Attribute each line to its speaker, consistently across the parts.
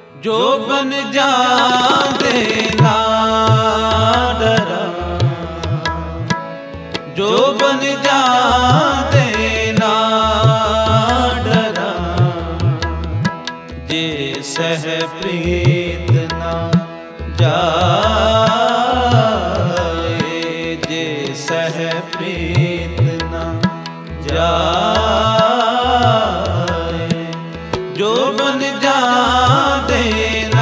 Speaker 1: ਜੋ ਬਨ ਜਾਂਦੇ ਨਾ ਡਰਾਂ, ਜੋ ਬਨ ਜਾਂਦੇ ਨਾ ਡਰਾਂ, ਜੇ ਸਹਿ ਪ੍ਰੀਤ ਨਾ ਜਾਏ, ਜੇ ਸਹਿ ਪ੍ਰੀਤ ਨਾ ਜਾਏ, ਜੋ ਬਨ ਜਾਂਦੇ ਨਾ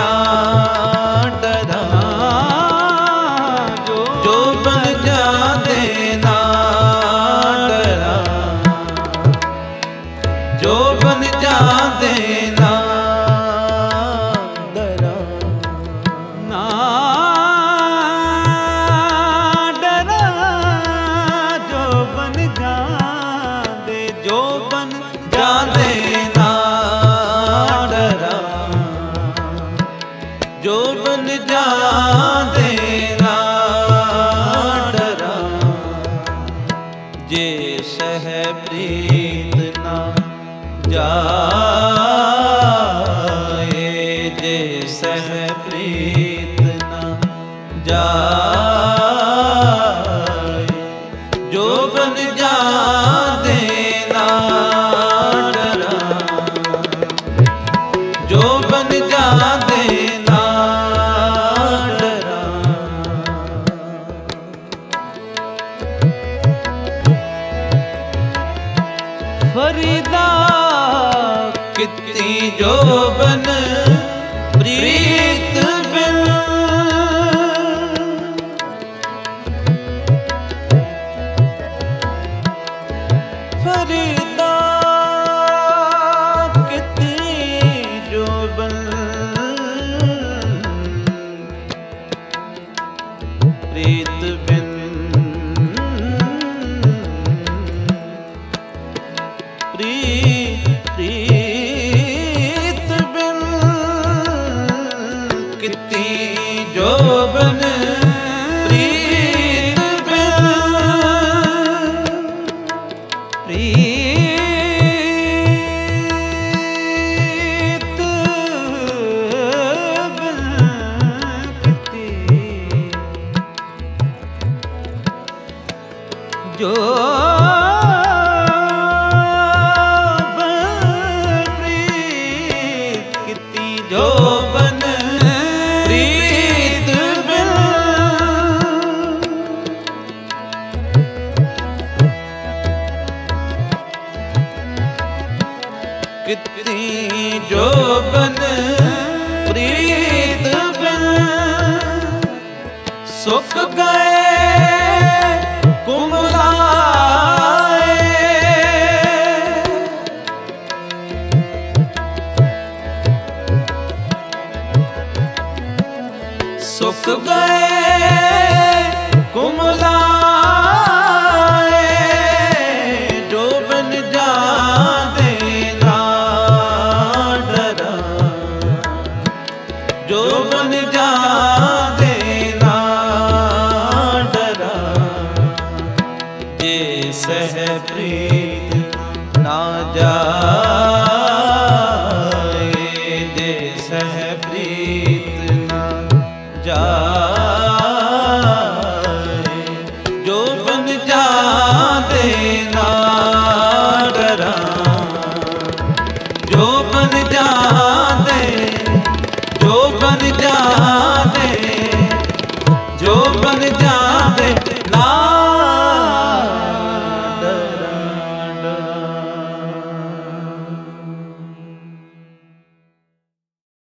Speaker 1: ਡਰਾਂ, ਜੋ ਬਨ ਜਾਂਦੇ ਨਾ ਡਰਾਂ, ਜੋ ਬਨ ਜਾਂਦੇ ਨਾ ਡਰਾਂ, ਨਾ ਡਰਾਂ, ਜੋ ਬਨ ਜਾਂਦੇ, ਜੋ ਬਨ ਜਾਂਦੇ ਨਾ ਡਰਾਂ, ਜੋ ਬਨ ਜਾਂਦੇ ਨਾ ਡਰਾਂ, ਜੇ ਸਹਿ ਪ੍ਰੀਤ ਨਾ ਜਾਏ, ਜੇ ਸਹਿ ਪ੍ਰੀਤ ਨਾ ਜਾਏ, ਜੋ ਬਨ ਜਾਂਦੇ ਨਾ ਡਰਾਂ, ਜੋ ਬਨ ਜਾਂਦੇ ਨਾ ਡਰਾਂ। ਫਰੀਦਾ ਕੀਤੀ ਜੋ ਬਨ ਪ੍ਰੀਤ ਬਿਨ, ਫਰੀਦਾ ਕੀਤੀ ਜੋ ਬਨ ਪ੍ਰੀਤ ਬਿਨ, ਪ੍ਰੀਤ ਬਿਨ ਕੀਤੀ ਜੋ ਬਨ ਪ੍ਰੀਤ ਬਿਨ, ਪ੍ਰੀਤ ਬਿਨ ਕੀਤੀ ਜੋ ਜੋ ਬਨ ਪ੍ਰੀਤ ਬਿਨ, ਕੀਤੀ ਜੋ ਬਨ ਪ੍ਰੀਤ ਬਿਨ, ਸੁੱਕ ਗਏ ਕੁਮਲਾਏ, ਸੁੱਕ ਗਏ ਕੁਮਲਾਏ,